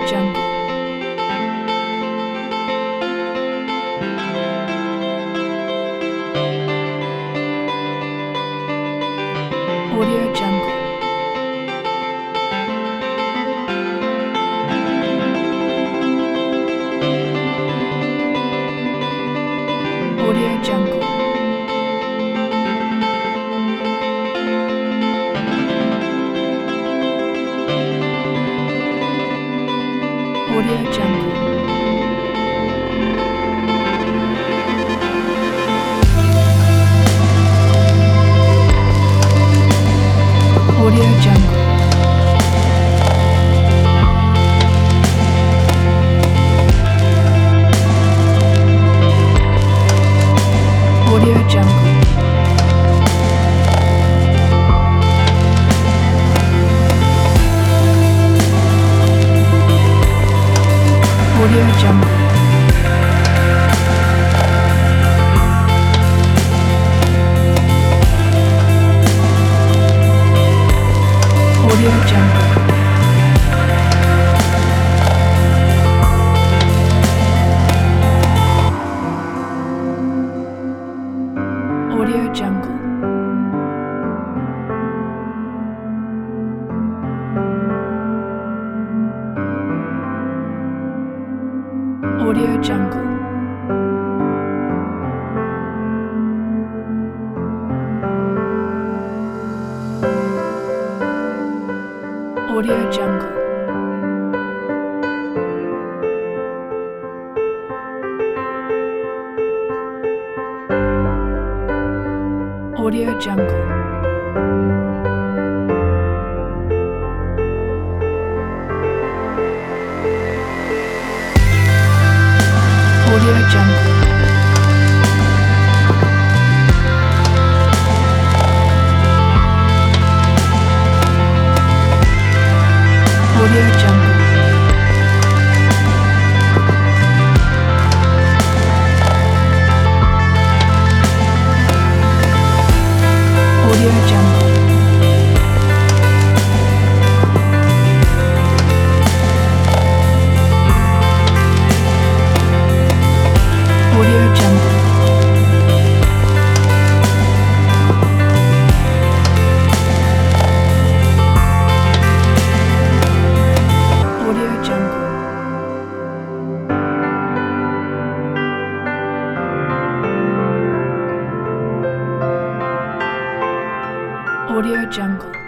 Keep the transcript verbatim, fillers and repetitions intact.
Jungle. Audio Jungle. Audio Jungle. Audio Jungle. Audio Jungle. Audio Jungle. Audio Jungle. Audio Jungle. Audio Jungle. Audio Jungle. Audio Jungle. Audio Jungle. Audio Jungle. Audio Jungle. Audio Jungle. Audio Jungle. Audio Jungle. Audio Jungle.